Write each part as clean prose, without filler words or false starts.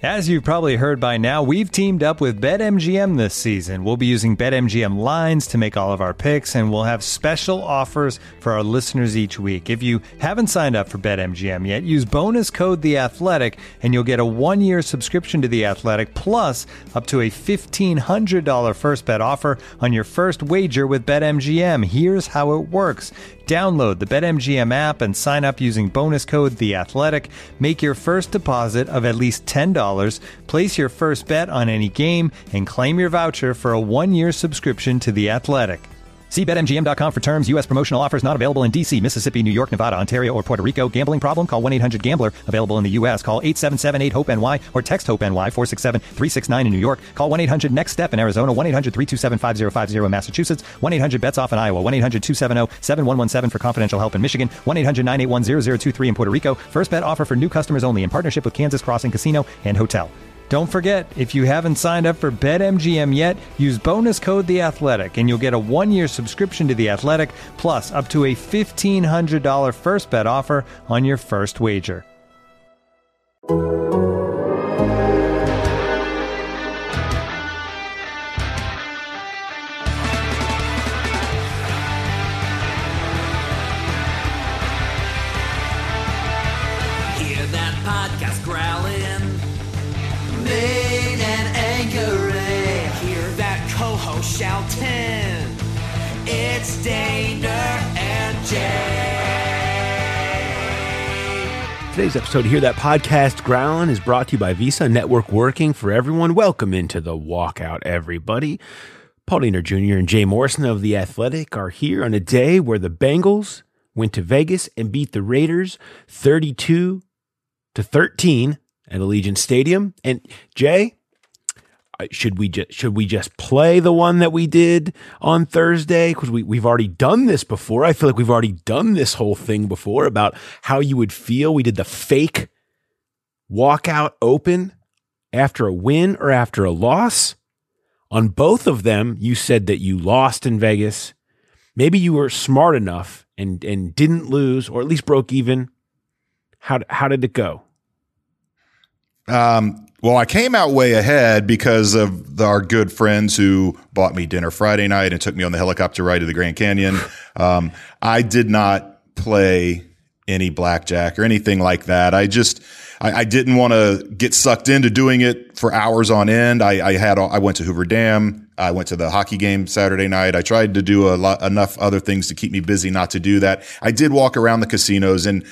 As you've probably heard by now, we've teamed up with BetMGM this season. We'll be using BetMGM lines to make all of our picks, and we'll have special offers for our listeners each week. If you haven't signed up for BetMGM yet, use bonus code The Athletic, and you'll get a 1-year subscription to The Athletic, plus up to a $1,500 first bet offer on your first wager with BetMGM. Here's how it works. Download the BetMGM app and sign up using bonus code The Athletic. Make your first deposit of at least $10. Place your first bet on any game and claim your voucher for a 1-year subscription to The Athletic. See BetMGM.com for terms. U.S. promotional offers not available in D.C., Mississippi, New York, Nevada, Ontario, or Puerto Rico. Gambling problem? Call 1-800-GAMBLER. Available in the U.S. Call 877-8-HOPE-NY or text HOPE-NY 467-369 in New York. Call 1-800-NEXT-STEP in Arizona. 1-800-327-5050 in Massachusetts. 1-800-BETS-OFF in Iowa. 1-800-270-7117 for confidential help in Michigan. 1-800-981-0023 in Puerto Rico. First bet offer for new customers only in partnership with Kansas Crossing Casino and Hotel. Don't forget, if you haven't signed up for BetMGM yet, use bonus code The Athletic, and you'll get a 1-year subscription to The Athletic, plus up to a $1,500 first bet offer on your first wager. Hear that podcast growling. Mean and angry. Hear that co-host shouting. It's Daner and Jay. Today's episode, Hear That Podcast Growlin', is brought to you by Visa Network Working for Everyone. Welcome into the walkout, everybody. Paul Dehner Jr. and Jay Morrison of The Athletic are here on a day where the Bengals went to Vegas and beat the Raiders 32-13 at Allegiant Stadium. And Jay, should we just play the one that we did on Thursday? Because we've already done this before. I feel like we've already done this whole thing before about how you would feel. We did the fake walkout open after a win or after a loss. On both of them, you said that you lost in Vegas. Maybe you were smart enough and didn't lose, or at least broke even. How did it go? Well, I came out way ahead because of our good friends who bought me dinner Friday night and took me on the helicopter ride to the Grand Canyon. I did not play any blackjack or anything like that. I didn't want to get sucked into doing it for hours on end. I went to Hoover Dam. I went to the hockey game Saturday night. I tried to do enough other things to keep me busy not to do that. I did walk around the casinos, and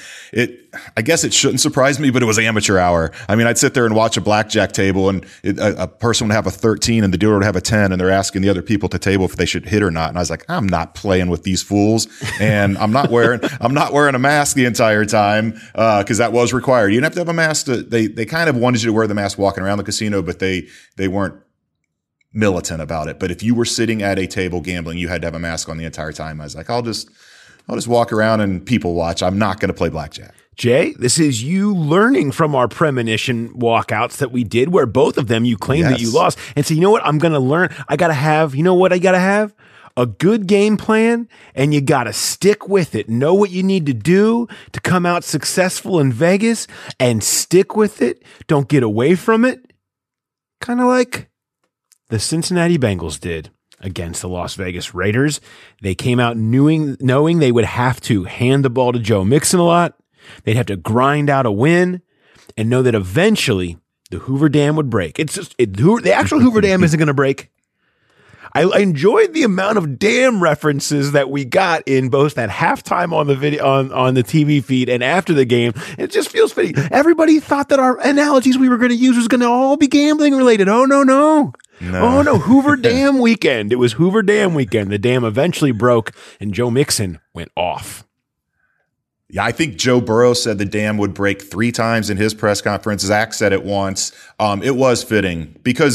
I guess it shouldn't surprise me, but it was amateur hour. I mean, I'd sit there and watch a blackjack table, and a person would have a 13 and the dealer would have a 10, and they're asking the other people at the table if they should hit or not. And I was like, I'm not playing with these fools, and I'm not wearing a mask the entire time because that was required. You didn't have to have a mask. They kind of wanted you to wear the mask walking around the casino, but they weren't militant about it. But if you were sitting at a table gambling, you had to have a mask on the entire time. I was like, I'll just walk around and people watch. I'm not going to play blackjack. Jay, this is you learning from our premonition walkouts that we did, where both of them you claimed that you lost. And so, you know what? I'm going to learn. I got to have, you know what I got to have? A good game plan, and you got to stick with it. Know what you need to do to come out successful in Vegas and stick with it. Don't get away from it. Kind of like the Cincinnati Bengals did against the Las Vegas Raiders. They came out knowing they would have to hand the ball to Joe Mixon a lot. They'd have to grind out a win and know that eventually the Hoover Dam would break. The actual Hoover Dam isn't going to break. I enjoyed the amount of dam references that we got in both that halftime on the video on the TV feed and after the game. It just feels fitting. Everybody thought that our analogies we were going to use was going to all be gambling related. Oh, no. No. Oh, no. Hoover Dam weekend. It was Hoover Dam weekend. The dam eventually broke and Joe Mixon went off. Yeah, I think Joe Burrow said the dam would break 3 times in his press conference. Zach said it once. It was fitting because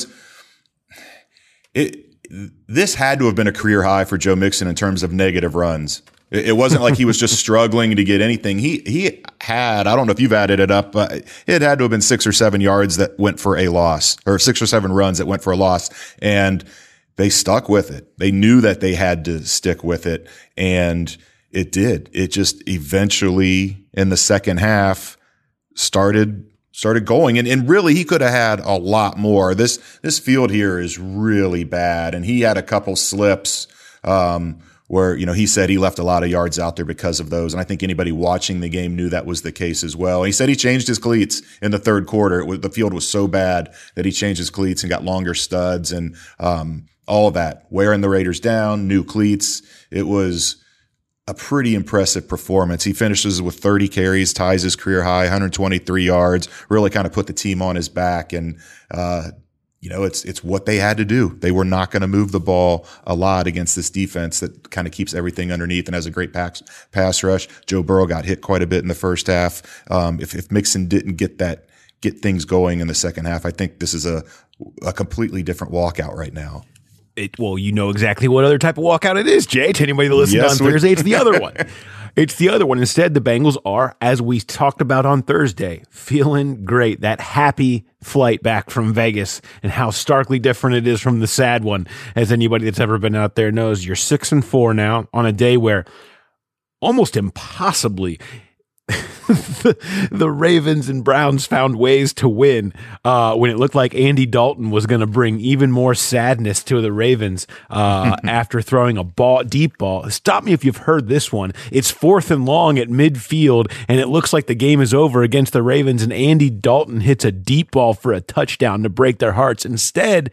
this had to have been a career high for Joe Mixon in terms of negative runs. It wasn't like he was just struggling to get anything. He had, I don't know if you've added it up, but it had to have been 6 or 7 yards that went for a loss, or 6 or 7 runs that went for a loss. And they stuck with it. They knew that they had to stick with it. And it did. It just eventually in the second half started started going. And really, he could have had a lot more. This field here is really bad. And he had a couple slips where, he said he left a lot of yards out there because of those. And I think anybody watching the game knew that was the case as well. He said he changed his cleats in the third quarter. The field was so bad that he changed his cleats and got longer studs and all of that. Wearing the Raiders down, new cleats. It was a pretty impressive performance. He finishes with 30 carries, ties his career high, 123 yards, really kind of put the team on his back. And, it's what they had to do. They were not going to move the ball a lot against this defense that kind of keeps everything underneath and has a great pass rush. Joe Burrow got hit quite a bit in the first half. If Mixon didn't get things going in the second half, I think this is a completely different walkout right now. You know exactly what other type of walkout it is, Jay. To anybody that listened on Thursday, it's the other one. It's the other one. Instead, the Bengals are, as we talked about on Thursday, feeling great. That happy flight back from Vegas and how starkly different it is from the sad one. As anybody that's ever been out there knows, you're 6-4 now on a day where almost impossibly the Ravens and Browns found ways to win when it looked like Andy Dalton was going to bring even more sadness to the Ravens after throwing a deep ball. Stop me if you've heard this one. It's 4th and long at midfield, and it looks like the game is over against the Ravens, and Andy Dalton hits a deep ball for a touchdown to break their hearts. Instead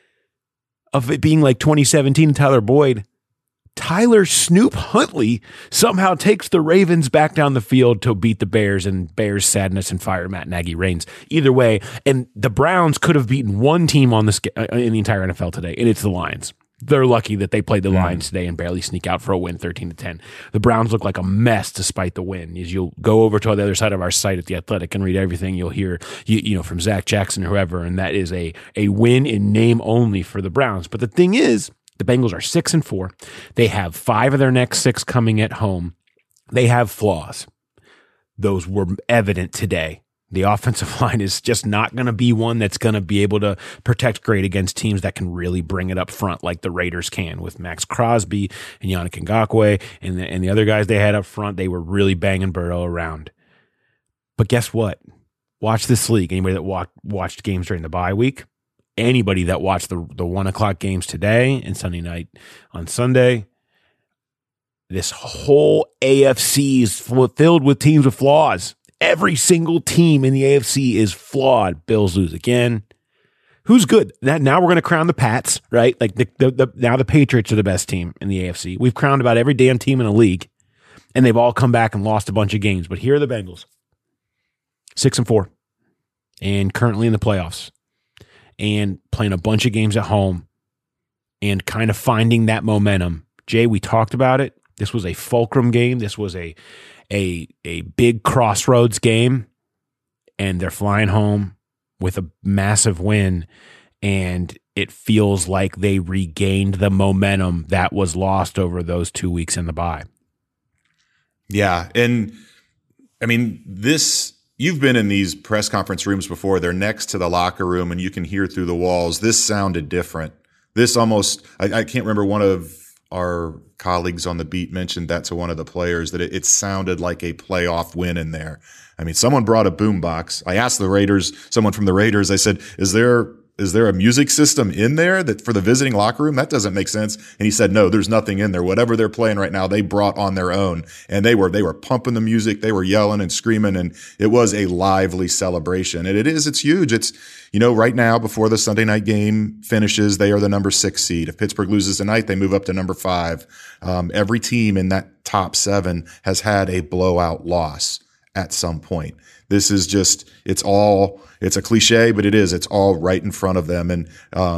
of it being like 2017 Tyler Boyd, Tyler Snoop Huntley somehow takes the Ravens back down the field to beat the Bears, and Bears sadness and fire Matt Nagy reigns. Either way, and the Browns could have beaten one team on this in the entire NFL today, and it's the Lions. They're lucky that they played the Lions today and barely sneak out for a win, 13-10. The Browns look like a mess despite the win. As you'll go over to the other side of our site at The Athletic and read everything you'll hear, from Zach Jackson or whoever, and that is a win in name only for the Browns. But the thing is, the Bengals are 6-4. They have 5 of their next 6 coming at home. They have flaws. Those were evident today. The offensive line is just not going to be one that's going to be able to protect great against teams that can really bring it up front like the Raiders can with Max Crosby and Yannick Ngakoue and the other guys they had up front. They were really banging Burrow around. But guess what? Watch this league. Anybody that watched games during the bye week, anybody that watched the 1 o'clock games today and Sunday night on Sunday, this whole AFC is filled with teams with flaws. Every single team in the AFC is flawed. Bills lose again. Who's good? Now we're going to crown the Pats, right? Like now the Patriots are the best team in the AFC. We've crowned about every damn team in the league, and they've all come back and lost a bunch of games. But here are the Bengals, 6-4, and currently in the playoffs, and playing a bunch of games at home, and kind of finding that momentum. Jay, we talked about it. This was a fulcrum game. This was a big crossroads game, and they're flying home with a massive win, and it feels like they regained the momentum that was lost over those 2 weeks in the bye. Yeah, and I mean, you've been in these press conference rooms before. They're next to the locker room, and you can hear through the walls. This sounded different. This almost, I can't remember, one of our colleagues on the beat mentioned that to one of the players, that it sounded like a playoff win in there. I mean, someone brought a boombox. I asked someone from the Raiders, I said, is there a music system in there that for the visiting locker room? That doesn't make sense. And he said, no, there's nothing in there. Whatever they're playing right now, they brought on their own, and they were pumping the music. They were yelling and screaming, and it was a lively celebration. And it's huge. It's, right now before the Sunday night game finishes, they are the number 6 seed. If Pittsburgh loses tonight, they move up to number 5. Every team in that top 7 has had a blowout loss at some point. This is just, it's a cliche, but it's all right in front of them. And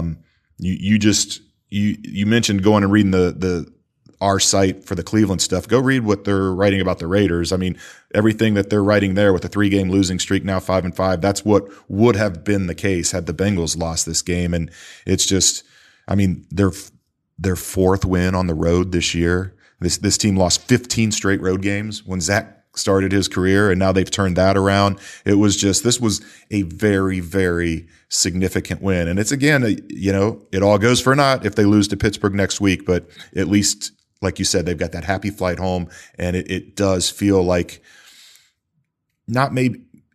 you mentioned going and reading our site for the Cleveland stuff. Go read what they're writing about the Raiders. I mean, everything that they're writing there with a 3-game losing streak, now 5-5, that's what would have been the case had the Bengals lost this game. And it's just, I mean, their 4th win on the road this year. This team lost 15 straight road games when Zach started his career, and now they've turned that around. This was a very, very significant win. And it's, again, it all goes for naught if they lose to Pittsburgh next week, but at least, like you said, they've got that happy flight home, and it does feel like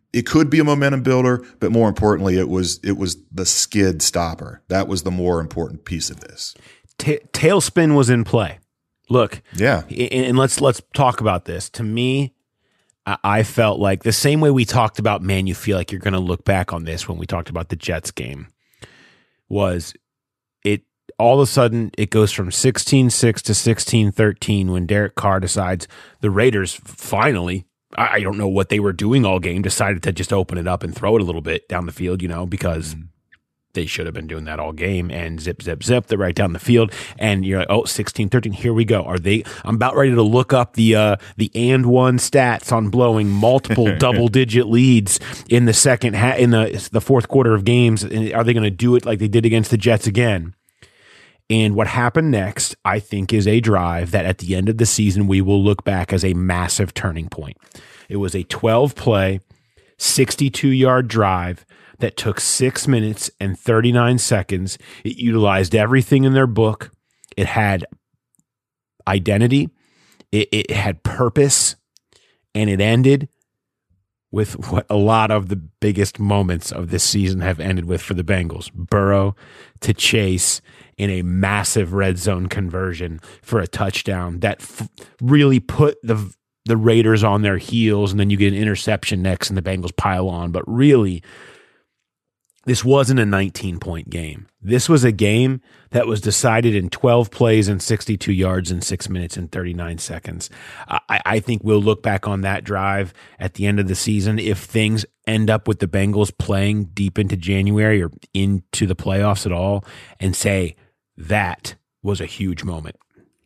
it could be a momentum builder, but more importantly, it was the skid stopper. That was the more important piece of this. Tailspin was in play. Look, yeah, and let's talk about this. To me, I felt like the same way we talked about, man, you feel like you're going to look back on this when we talked about the Jets game, was it all of a sudden it goes from 16-6 to 16-13 when Derek Carr decides the Raiders finally, I don't know what they were doing all game, decided to just open it up and throw it a little bit down the field, because they should have been doing that all game, and zip, zip, zip, they're right down the field. And you're like, 16-13, here we go. I'm about ready to look up the and one stats on blowing multiple double-digit leads in the second in the fourth quarter of games. And are they going to do it like they did against the Jets again? And what happened next, I think, is a drive that at the end of the season we will look back as a massive turning point. It was a 12-play, 62-yard drive that took 6 minutes and 39 seconds. It utilized everything in their book. It had identity. It had purpose. And it ended with what a lot of the biggest moments of this season have ended with for the Bengals. Burrow to Chase in a massive red zone conversion for a touchdown that really put the Raiders on their heels. And then you get an interception next and the Bengals pile on. But really, this wasn't a 19-point game. This was a game that was decided in 12 plays and 62 yards in 6 minutes and 39 seconds. I think we'll look back on that drive at the end of the season if things end up with the Bengals playing deep into January or into the playoffs at all and say that was a huge moment.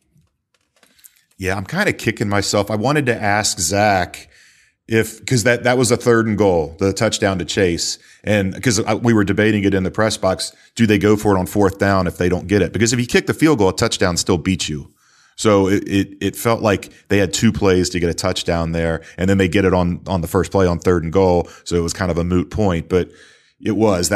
Yeah, I'm kind of kicking myself. I wanted to ask Zach because that was a 3rd and goal, the touchdown to Chase. And because we were debating it in the press box, do they go for it on 4th down if they don't get it? Because if you kick the field goal, a touchdown still beats you. So it felt like they had 2 plays to get a touchdown there, and then they get it on the first play on 3rd and goal. So it was kind of a moot point, but it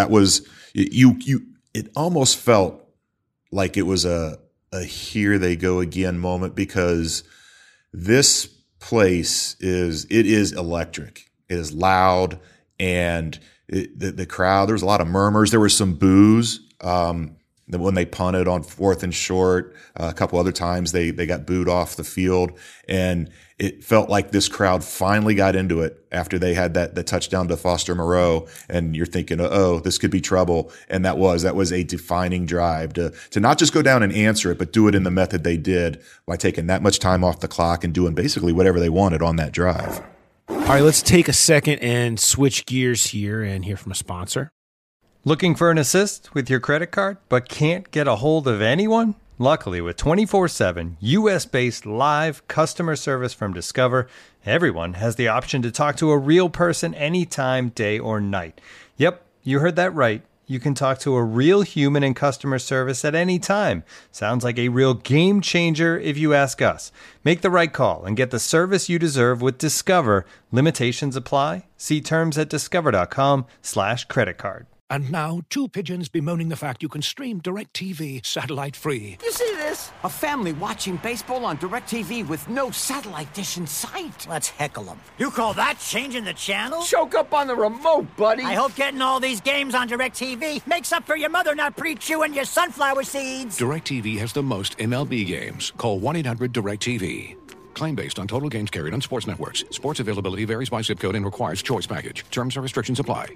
almost felt like it was a here they go again moment, because this place is electric. It is loud, and the crowd, there was a lot of murmurs. There was some boos when they punted on 4th and short. A couple other times they got booed off the field, and it felt like this crowd finally got into it after they had the touchdown to Foster Moreau. And you're thinking, oh, this could be trouble. And that was a defining drive to not just go down and answer it, but do it in the method they did by taking that much time off the clock and doing basically whatever they wanted on that drive. All right, let's take a second and switch gears here and hear from a sponsor. Looking for an assist with your credit card, but can't get a hold of anyone? Luckily, with 24/7 U.S.-based live customer service from Discover, everyone has the option to talk to a real person anytime, day or night. Yep, you heard that right. You can talk to a real human in customer service at any time. Sounds like a real game changer if you ask us. Make the right call and get the service you deserve with Discover. Limitations apply. See terms at discover.com/creditcard. And now, 2 pigeons bemoaning the fact you can stream DirecTV satellite-free. You see this? A family watching baseball on DirecTV with no satellite dish in sight. Let's heckle them. You call that changing the channel? Choke up on the remote, buddy. I hope getting all these games on DirecTV makes up for your mother not pre-chewing your sunflower seeds. DirecTV has the most MLB games. Call 1-800-DirecTV. Claim based on total games carried on sports networks. Sports availability varies by zip code and requires choice package. Terms and restrictions apply.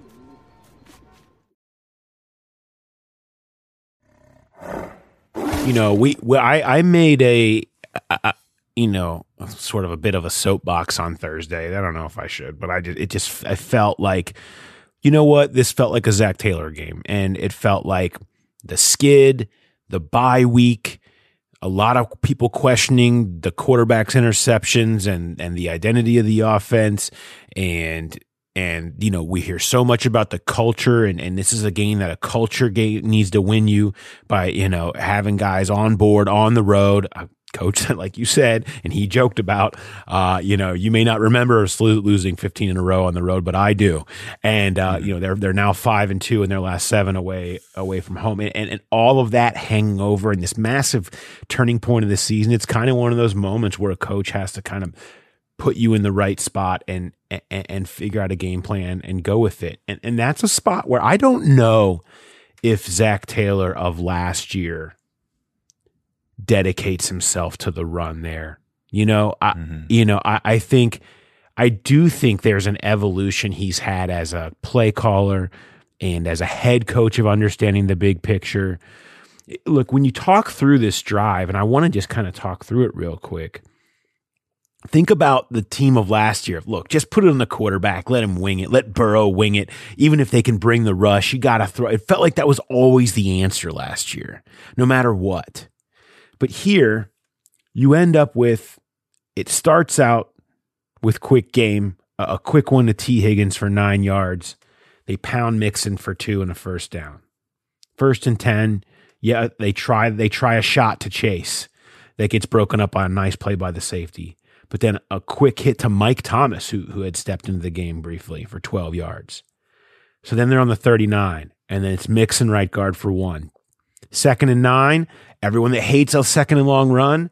I made a sort of a bit of a soapbox on Thursday. I don't know if I should, but I felt like, this felt like a Zach Taylor game, and it felt like the skid, the bye week, a lot of people questioning the quarterback's interceptions and the identity of the offense. And we hear so much about the culture, and this is a game that a culture game needs to win you by, having guys on board, on the road. A coach, like you said, and he joked about, you may not remember us losing 15 in a row on the road, but I do. And, they're now 5-2 in their last 7 away from home. And all of that hanging over in this massive turning point of the season. It's kind of one of those moments where a coach has to kind of put you in the right spot and figure out a game plan and go with it. And that's a spot where I don't know if Zach Taylor of last year dedicates himself to the run there. I do think there's an evolution he's had as a play caller and as a head coach of understanding the big picture. Look, when you talk through this drive, and I want to just kind of talk through it real quick, think about the team of last year. Look, just put it on the quarterback, let him wing it, let Burrow wing it. Even if they can bring the rush, you got to throw. It felt like that was always the answer last year, no matter what. But here, you end up with, it starts out with quick game, a quick one to T. Higgins for 9 yards. They pound Mixon for 2 and a first down. 1st and 10, yeah, they try a shot to Chase that gets broken up by a nice play by the safety. But then a quick hit to Mike Thomas, who had stepped into the game briefly for 12 yards. So then they're on the 39, and then it's Mixon right guard for 1. 2nd and 9, everyone that hates a second and long run,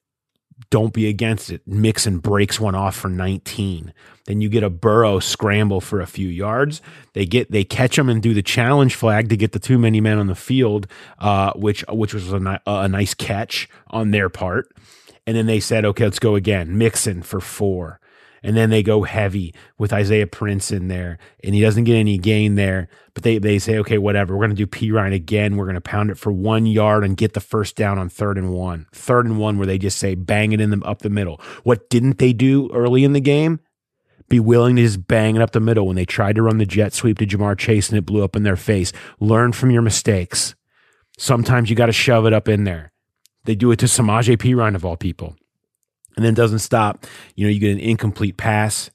don't be against it. Mixon breaks one off for 19. Then you get a Burrow scramble for a few yards. They catch him and do the challenge flag to get the too many men on the field, which was a nice catch on their part. And then they said, okay, let's go again. Mixon for 4. And then they go heavy with Isaiah Prince in there, and he doesn't get any gain there. But they say, okay, whatever. We're going to do P. Ryan again. We're going to pound it for 1 yard and get the first down on 3rd and 1. 3rd and 1 where they just say, bang it up the middle. What didn't they do early in the game? Be willing to just bang it up the middle when they tried to run the jet sweep to Jamar Chase and it blew up in their face. Learn from your mistakes. Sometimes you got to shove it up in there. They do it to Samaje Perine of all people. And then it doesn't stop. You get an incomplete pass.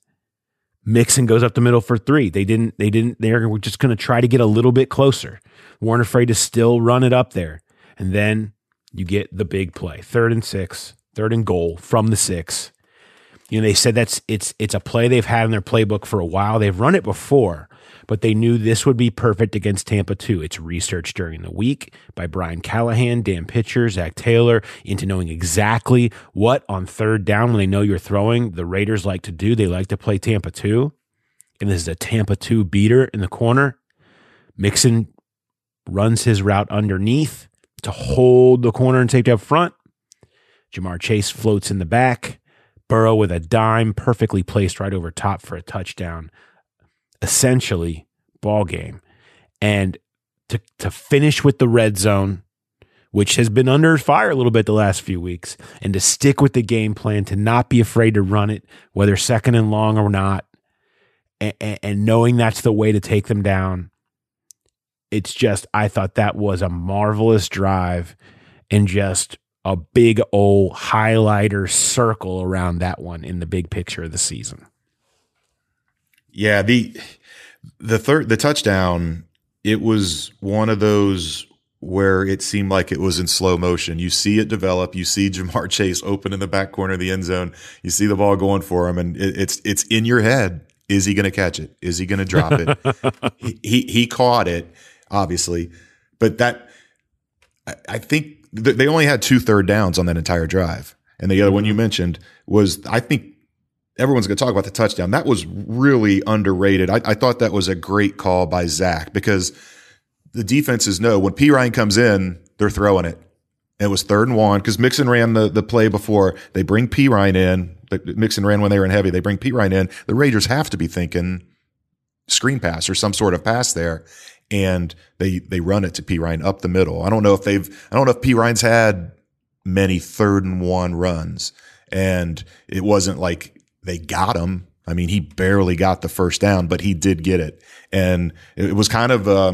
Mixon goes up the middle for 3. They're just going to try to get a little bit closer. Weren't afraid to still run it up there. And then you get the big play. 3rd and 6, 3rd and goal from the 6. They said it's a play they've had in their playbook for a while. They've run it before, but they knew this would be perfect against Tampa too. It's researched during the week by Brian Callahan, Dan Pitcher, Zach Taylor, into knowing exactly what on 3rd down when they know you're throwing, the Raiders like to do. They like to play Tampa 2, and this is a Tampa 2 beater in the corner. Mixon runs his route underneath to hold the corner and safety up front. Jamar Chase floats in the back. Burrow with a dime perfectly placed right over top for a touchdown. Essentially, ball game. And to finish with the red zone, which has been under fire a little bit the last few weeks, and to stick with the game plan, to not be afraid to run it, whether 2nd and long or not, and knowing that's the way to take them down. It's just, I thought that was a marvelous drive and just a big old highlighter circle around that one in the big picture of the season. Yeah, the touchdown, it was one of those where it seemed like it was in slow motion. You see it develop. You see Jamar Chase open in the back corner of the end zone. You see the ball going for him, and it's in your head. Is he going to catch it? Is he going to drop it? he caught it, obviously, but I think they only had 2 third downs on that entire drive. And the other one you mentioned was, I think everyone's going to talk about the touchdown. That was really underrated. I thought that was a great call by Zach, because the defenses know when P. Ryan comes in, they're throwing it. And it was 3rd and 1 because Mixon ran the play before. They bring P. Ryan in. Mixon ran when they were in heavy. They bring P. Ryan in. The Raiders have to be thinking screen pass or some sort of pass there. And they run it to P. Ryan up the middle. I don't know if P. Ryan's had many 3rd and 1 runs, and it wasn't like they got him. I mean, he barely got the first down, but he did get it. And it was kind of, I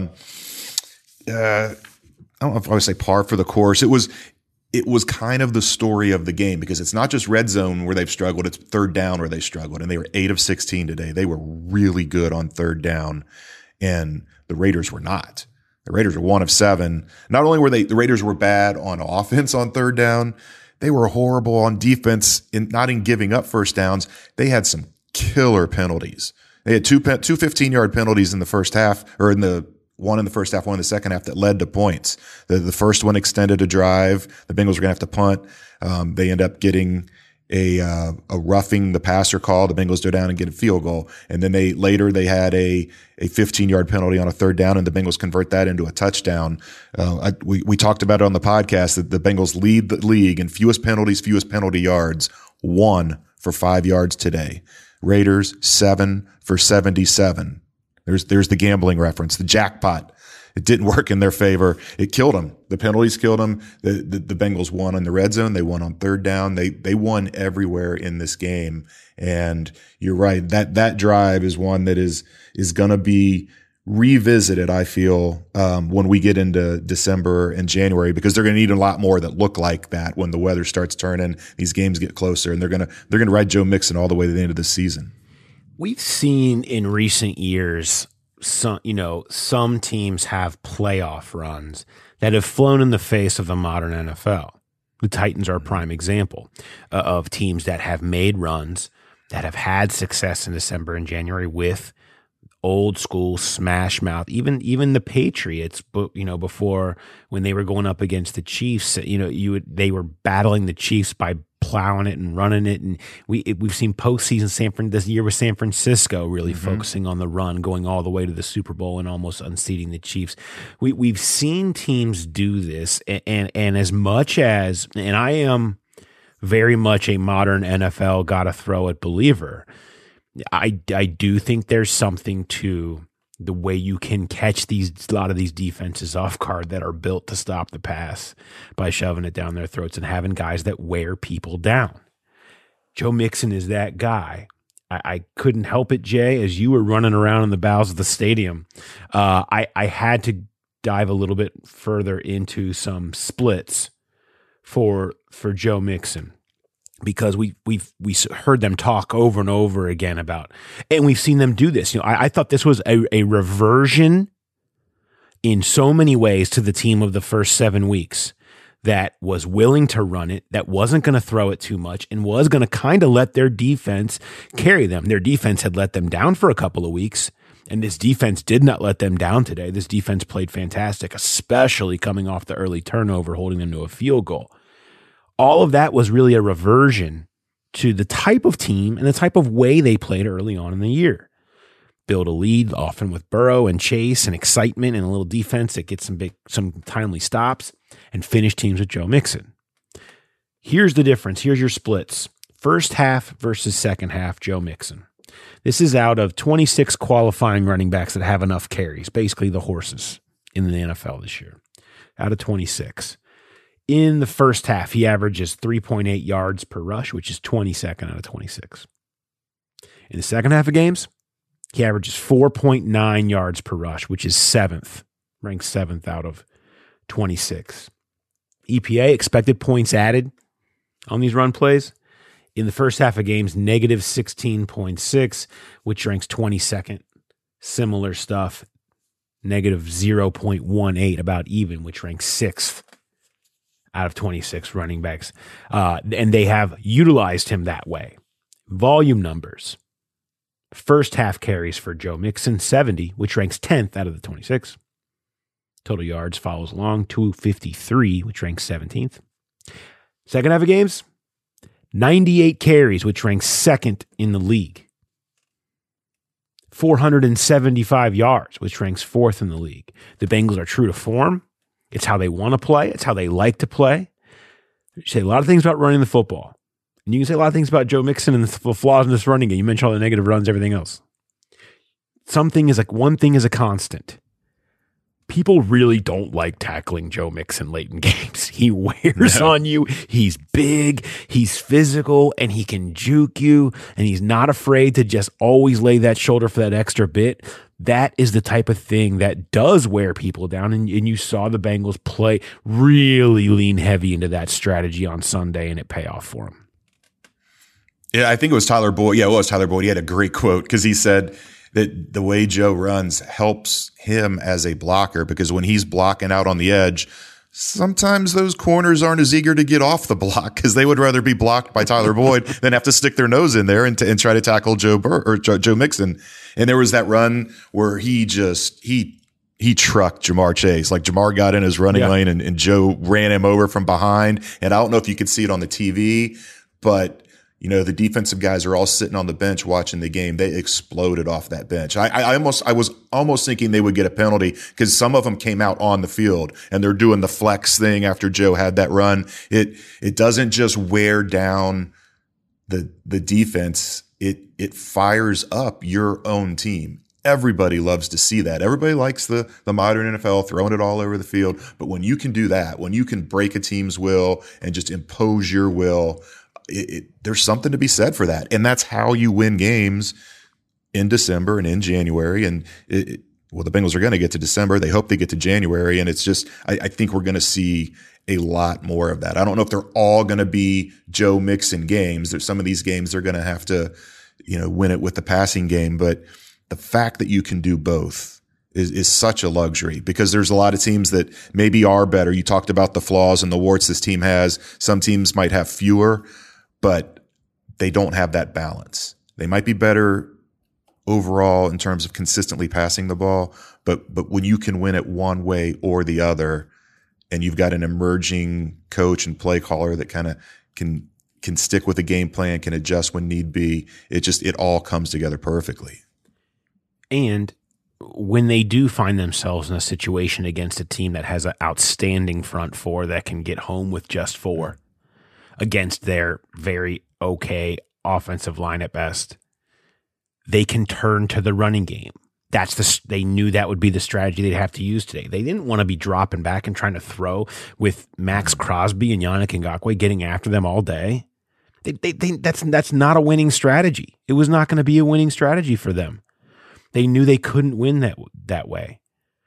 don't know if I would say par for the course. It was kind of the story of the game, because it's not just red zone where they've struggled. It's 3rd down where they struggled, and they were 8 of 16 today. They were really good on 3rd down, and the Raiders were not. The Raiders were 1 of 7. Not only were the Raiders were bad on offense on 3rd down, they were horrible on defense, not in giving up first downs. They had some killer penalties. They had two 15-yard penalties in the first half, or one in the first half, one in the second half, that led to points. The first one extended a drive. The Bengals were going to have to punt. They end up getting a roughing the passer call. The Bengals go down and get a field goal. And then they had a 15-yard penalty on a third down, and the Bengals convert that into a touchdown. We talked about it on the podcast that the Bengals lead the league in fewest penalties, fewest penalty yards, 1 for 5 yards today. Raiders, 7 for 77. There's the gambling reference, the jackpot. It didn't work in their favor. It killed them. The penalties killed them. The Bengals won in the red zone. They won on third down. They won everywhere in this game. And you're right. That drive is one that is going to be revisited, I feel, when we get into December and January, because they're going to need a lot more that look like that when the weather starts turning, these games get closer, and they're going to ride Joe Mixon all the way to the end of the season. We've seen in recent years some teams have playoff runs that have flown in the face of the modern NFL. The Titans are a prime example of teams that have made runs, that have had success in December and January with old school smash mouth. Even the Patriots, before, when they were going up against the Chiefs, they were battling the Chiefs by plowing it and running it. And we've seen postseason this year with San Francisco really focusing on the run, going all the way to the Super Bowl and almost unseating the Chiefs. We've seen teams do this, and as much as, and I am very much a modern NFL gotta throw it believer, I do think there's something to the way you can catch a lot of these defenses off guard that are built to stop the pass by shoving it down their throats and having guys that wear people down. Joe Mixon is that guy. I couldn't help it, Jay, as you were running around in the bowels of the stadium. I had to dive a little bit further into some splits for Joe Mixon, because we heard them talk over and over again about, and we've seen them do this. I thought this was a reversion in so many ways to the team of the first 7 weeks that was willing to run it, that wasn't going to throw it too much, and was going to kind of let their defense carry them. Their defense had let them down for a couple of weeks, and this defense did not let them down today. This defense played fantastic, especially coming off the early turnover, holding them to a field goal. All of that was really a reversion to the type of team and the type of way they played early on in the year. Build a lead, often with Burrow and Chase and excitement and a little defense that gets some timely stops, and finish teams with Joe Mixon. Here's the difference. Here's your splits. First half versus second half, Joe Mixon. This is out of 26 qualifying running backs that have enough carries, basically the horses in the NFL this year, out of 26. In the first half, he averages 3.8 yards per rush, which is 22nd out of 26. In the second half of games, he averages 4.9 yards per rush, which is 7th, ranked 7th out of 26. EPA, expected points added on these run plays, in the first half of games, negative 16.6, which ranks 22nd. Similar stuff, negative 0.18, about even, which ranks 6th out of 26 running backs. And they have utilized him that way. Volume numbers. First half carries for Joe Mixon, 70, which ranks 10th out of the 26. Total yards follows along, 253, which ranks 17th. Second half of games, 98 carries, which ranks second in the league. 475 yards, which ranks 4th in the league. The Bengals are true to form. It's how they want to play. It's how they like to play. You say a lot of things about running the football. And you can say a lot of things about Joe Mixon and the flaws in this running game. You mentioned all the negative runs, everything else. One thing is a constant. People really don't like tackling Joe Mixon late in games. He wears on you. He's big, he's physical, and he can juke you, and he's not afraid to just always lay that shoulder for that extra bit. That is the type of thing that does wear people down, and you saw the Bengals play, really lean heavy into that strategy on Sunday, and it pay off for him. Yeah, I think it was Tyler Boyd. Yeah, it was Tyler Boyd. He had a great quote because he said that the way Joe runs helps him as a blocker, because when he's blocking out on the edge, sometimes those corners aren't as eager to get off the block because they would rather be blocked by Tyler Boyd than have to stick their nose in there and try to tackle Joe Mixon. And there was that run where he trucked Jamar Chase. Like Jamar got in his running lane and Joe ran him over from behind. And I don't know if you could see it on the TV, but the defensive guys are all sitting on the bench watching the game. They exploded off that bench. I was almost thinking they would get a penalty because some of them came out on the field and they're doing the flex thing after Joe had that run. It doesn't just wear down the defense. It fires up your own team. Everybody loves to see that. Everybody likes the modern NFL throwing it all over the field. But when you can do that, when you can break a team's will and just impose your will, there's something to be said for that. And that's how you win games in December and in January. And the Bengals are going to get to December. They hope they get to January. And it's just, I think we're going to see a lot more of that. I don't know if they're all going to be Joe Mixon games. There's some of these games they're going to have to, win it with the passing game. But the fact that you can do both is such a luxury because there's a lot of teams that maybe are better. You talked about the flaws and the warts this team has. Some teams might have fewer, but they don't have that balance. They might be better overall in terms of consistently passing the ball, but when you can win it one way or the other, and you've got an emerging coach and play caller that kind of can stick with the game plan, can adjust when need be, it all comes together perfectly. And when they do find themselves in a situation against a team that has an outstanding front four that can get home with just 4 against their very offensive line at best, they can turn to the running game. They knew that would be the strategy they'd have to use today. They didn't want to be dropping back and trying to throw with Max Crosby and Yannick Ngakoue getting after them all day. That's not a winning strategy. It was not going to be a winning strategy for them. They knew they couldn't win that way.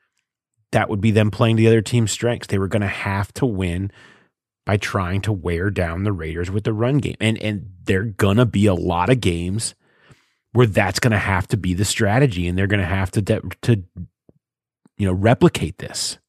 That would be them playing the other team's strengths. They were going to have to win by trying to wear down the Raiders with the run game. And there are going to be a lot of games where that's going to have to be the strategy, and they're going to have to replicate this.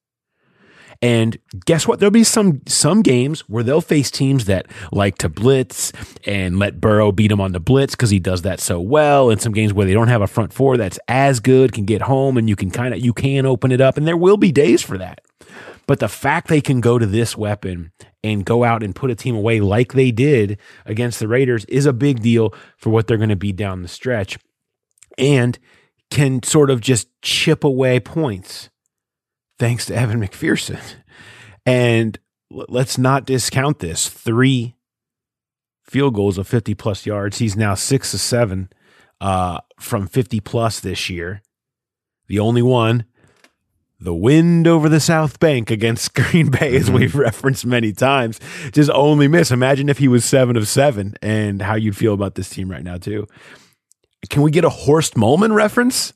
And guess what? There'll be some games where they'll face teams that like to blitz and let Burrow beat them on the blitz because he does that so well. And some games where they don't have a front four that's as good, can get home, and you can open it up. And there will be days for that. But the fact they can go to this weapon and go out and put a team away like they did against the Raiders is a big deal for what they're going to be down the stretch, and can sort of just chip away points thanks to Evan McPherson. And let's not discount this. 3 field goals of 50-plus yards. He's now 6 of 7 from 50-plus this year. The only one, the wind over the South Bank against Green Bay, as we've referenced many times, just only miss. Imagine if he was 7 of 7 and how you'd feel about this team right now, too. Can we get a Horst Mohlman reference?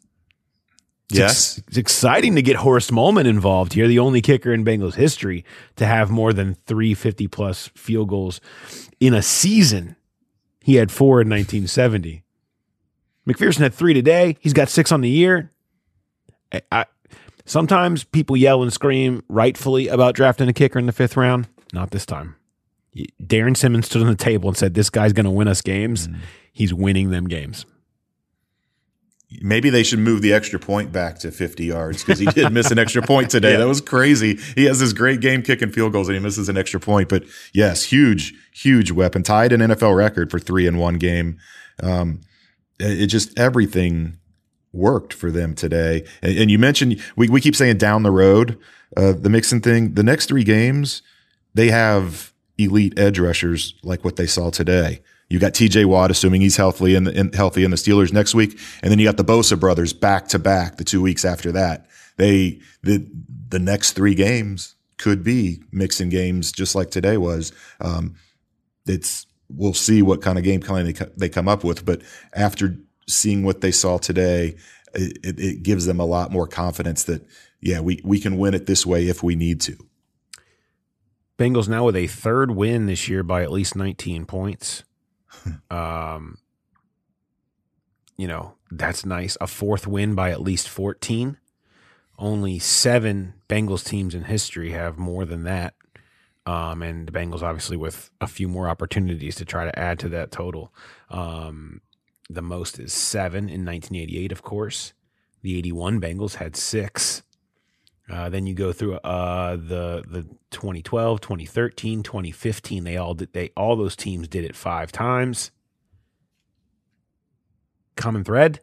Yes. It's exciting to get Horst Mohlman involved here, the only kicker in Bengals history to have more than 3 50-plus field goals in a season. He had 4 in 1970. McPherson had 3 today. He's got 6 on the year. Sometimes people yell and scream rightfully about drafting a kicker in the 5th round. Not this time. Darren Simmons stood on the table and said, this guy's going to win us games. He's winning them games. Maybe they should move the extra point back to 50 yards because he did miss an extra point today. Yeah. That was crazy. He has this great game kicking field goals and he misses an extra point. But yes, huge weapon. Tied an NFL record for 3 in one game. It just everything worked for them today. And you mentioned, we keep saying down the road, the Mixon thing. The next 3 games, they have elite edge rushers like what they saw today. You got TJ Watt, assuming he's healthy in the Steelers next week, and then you got the Bosa brothers back to back the 2 weeks after that. The next 3 games could be Mixon games, just like today was. We'll see what kind of game plan they come up with, but after seeing what they saw today, it gives them a lot more confidence that we can win it this way if we need to. Bengals now with a 3rd win this year by at least 19 points. That's nice. A 4th win by at least 14. Only 7 Bengals teams in history have more than that. And the Bengals obviously with a few more opportunities to try to add to that total. The most is 7 in 1988, of course. The 81 Bengals had 6. Then you go through the 2012, 2013, 2015. All those teams did it 5 times. common thread.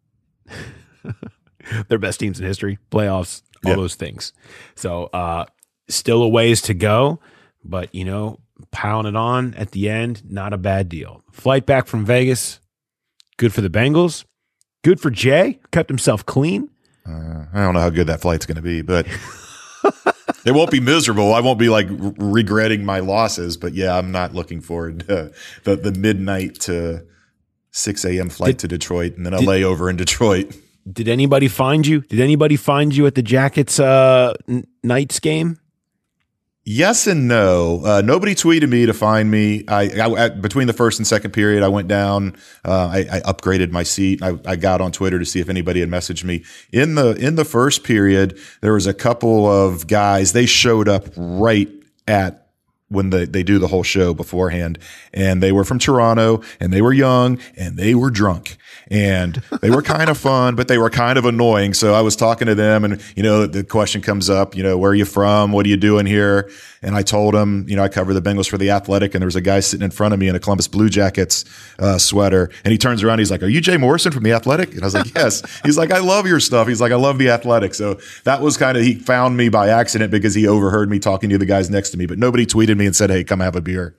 They're best teams in history, playoffs, all those things. So still a ways to go, but, piling it on at the end, not a bad deal. Flight back from Vegas, good for the Bengals. Good for Jay, kept himself clean. I don't know how good that flight's going to be, but it won't be miserable. I won't be regretting my losses, but yeah, I'm not looking forward to the midnight to 6 a.m. flight to Detroit and then a layover in Detroit. Did anybody find you? Did anybody find you at the Jackets Knights game? Yes and no. Nobody tweeted me to find me. I between the first and second period, I went down. I upgraded my seat. I got on Twitter to see if anybody had messaged me. In the first period, there was a couple of guys. They showed up right at when they do the whole show beforehand, and they were from Toronto, and they were young, and they were drunk, and they were kind of fun, but they were kind of annoying. So I was talking to them, and the question comes up, where are you from? What are you doing here? And I told him, I cover the Bengals for The Athletic, and there was a guy sitting in front of me in a Columbus Blue Jackets sweater, and he turns around, he's like, "Are you Jay Morrison from The Athletic?" And I was like, "Yes." He's like, "I love your stuff." He's like, "I love The Athletic." So that was he found me by accident because he overheard me talking to the guys next to me, but nobody tweeted me and said, "Hey, come have a beer."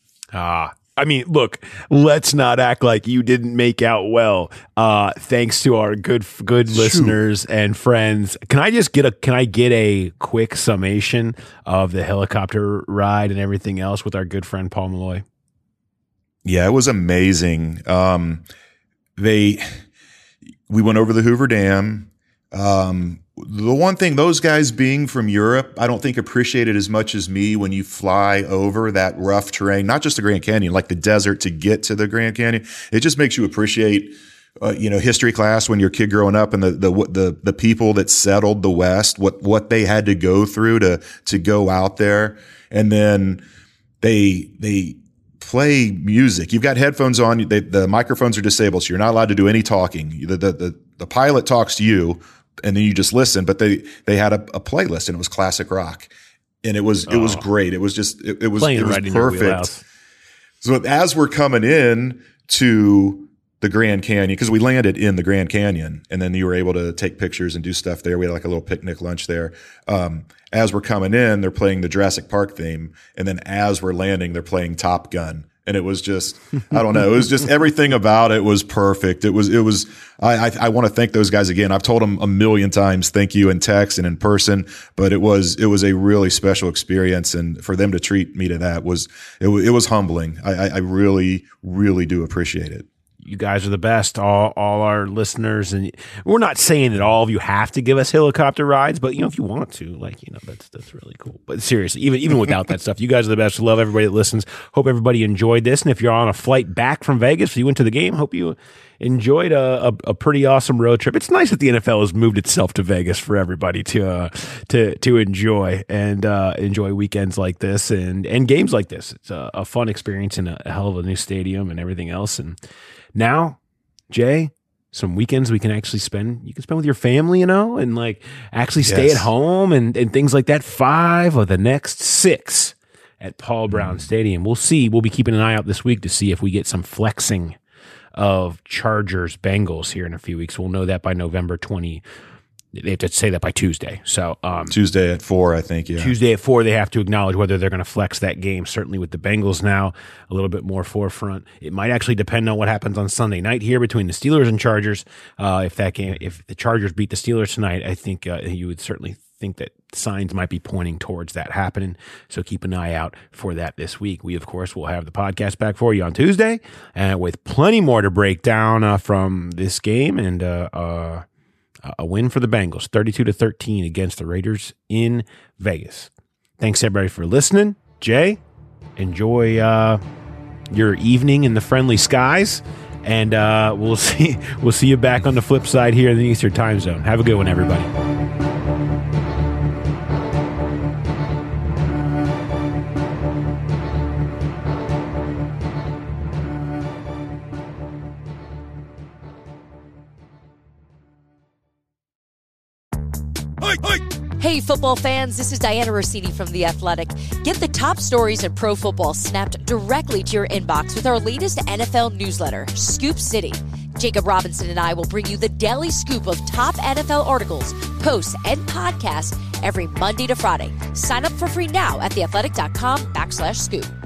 I mean, look, let's not act like you didn't make out well. Thanks to our good listeners and friends. Can I get a quick summation of the helicopter ride and everything else with our good friend Paul Malloy? Yeah, it was amazing. We went over the Hoover Dam. The one thing, those guys being from Europe, I don't think appreciated as much as me when you fly over that rough terrain, not just the Grand Canyon, like the desert to get to the Grand Canyon. It just makes you appreciate, history class when you're a kid growing up, and the people that settled the West, what they had to go through to go out there. And then they play music. You've got headphones on. The microphones are disabled, so you're not allowed to do any talking. The pilot talks to you, and then you just listen. But they had a playlist, and it was classic rock, and it was great. It was just it was perfect. So as we're coming in to the Grand Canyon, because we landed in the Grand Canyon, and then you were able to take pictures and do stuff there. We had like a little picnic lunch there. As we're coming in, they're playing the Jurassic Park theme, and then as we're landing, they're playing Top Gun. And it was just, I don't know. It was just everything about it was perfect. I want to thank those guys again. I've told them a million times, thank you in text and in person, but it was a really special experience. And for them to treat me to that it was humbling. I really, really do appreciate it. You guys are the best, all our listeners, and we're not saying that all of you have to give us helicopter rides, but if you want to, that's really cool. But seriously, even without that stuff, you guys are the best. Love everybody that listens. Hope everybody enjoyed this, and if you're on a flight back from Vegas, if you went to the game, hope you enjoyed a pretty awesome road trip. It's nice that the NFL has moved itself to Vegas for everybody to enjoy and enjoy weekends like this and games like this. It's a fun experience in a hell of a new stadium and everything else. And now, Jay, some weekends we can actually spend. You can spend with your family, and actually stay at home and things like that. 5 of the next 6 at Paul Brown Stadium. We'll see. We'll be keeping an eye out this week to see if we get some flexing of Chargers Bengals here in a few weeks. We'll know that by November 20. They have to say that by Tuesday. So Tuesday at 4, I think. Yeah, Tuesday at 4, they have to acknowledge whether they're going to flex that game. Certainly with the Bengals now a little bit more forefront. It might actually depend on what happens on Sunday night here between the Steelers and Chargers. If the Chargers beat the Steelers tonight, I think you would certainly think that signs might be pointing towards that happening. So keep an eye out for that this week. We, of course, will have the podcast back for you on Tuesday with plenty more to break down from this game and a win for the Bengals, 32-13 against the Raiders in Vegas. Thanks everybody for listening. Jay, enjoy your evening in the friendly skies, and we'll see you back on the flip side here in the Eastern Time Zone. Have a good one, everybody. Hey, football fans, this is Diana Rossini from The Athletic. Get the top stories in pro football snapped directly to your inbox with our latest NFL newsletter, Scoop City. Jacob Robinson and I will bring you the daily scoop of top NFL articles, posts, and podcasts every Monday to Friday. Sign up for free now at theathletic.com/scoop.